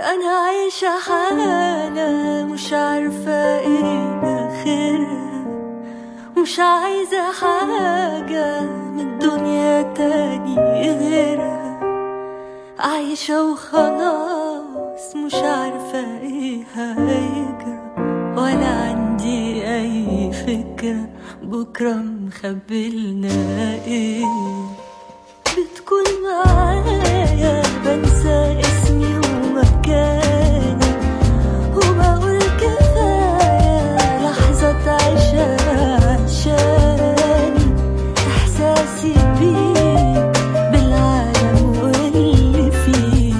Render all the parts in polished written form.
أنا عايشة حالة مش عارفة ايه آخرها، مش عايزة حاجة من الدنيا تاني غيرها، عايشة وخلاص مش عارفة ايه هيجرى، ولا عندي أي فكرة بكرة مخبلنا ايه. بتكون معايا بنسى اسمي ومكاني، وبقول كفاية لحظة عيشها عشاني، إحساسي بيك بالعالم واللي فيه.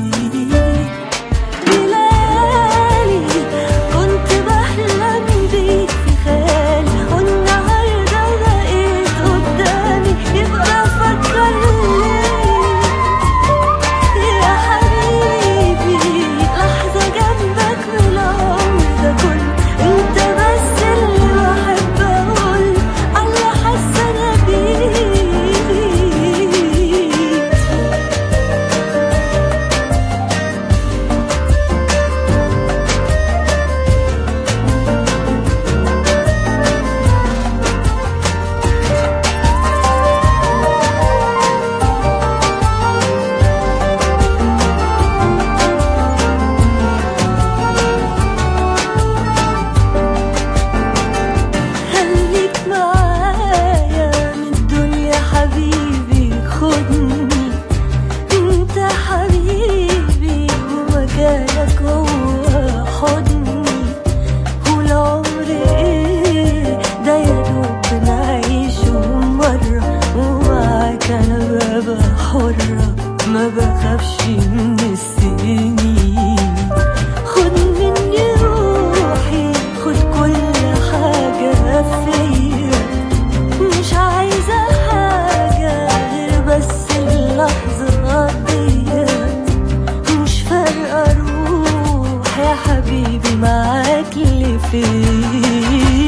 بليالي كنت بحلم بيك في خيالي، والنهاردة بقيت قدامي، يبقى فكرني ما بخافش من السنين. خد مني روحي، خد كل حاجة فيا، مش عايزة حاجة غير بس اللحظة ديت، مش فارقة روح يا حبيبي معاك اللي فيا.